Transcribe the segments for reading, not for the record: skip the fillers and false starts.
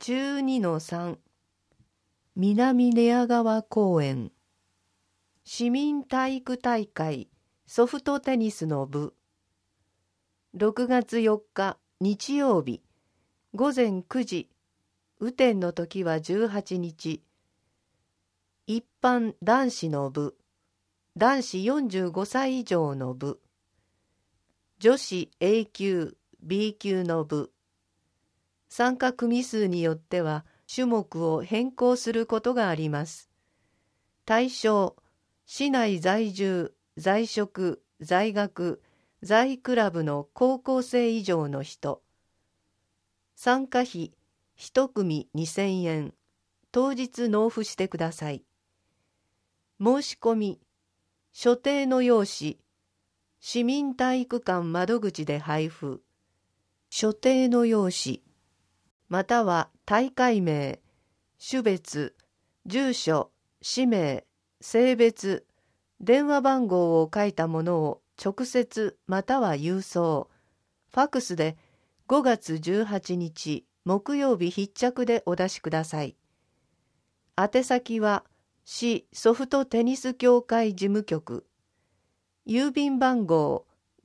12-3 南寝屋川公園市民体育大会ソフトテニスの部6月4日日曜日午前9時雨天の時は18日一般男子の部男子45歳以上の部女子 A 級 B 級の部参加組数によっては種目を変更することがあります。対象、市内在住、在職、在学、在クラブの高校生以上の人。参加費、1組2000円。当日納付してください。申し込み、所定の用紙、市民体育館窓口で配布。所定の用紙。または大会名、種別、住所、氏名、性別、電話番号を書いたものを直接または郵送、ファクスで5月18日木曜日必着でお出しください。宛先は市ソフトテニス協会事務局、郵便番号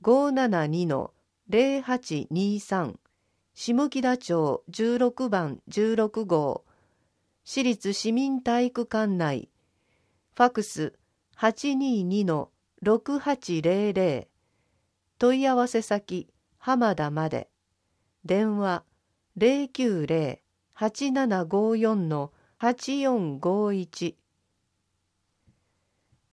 572-0823下北町16番16号市立市民体育館内ファクス 822-6800 問い合わせ先浜田まで電話 090-8754-8451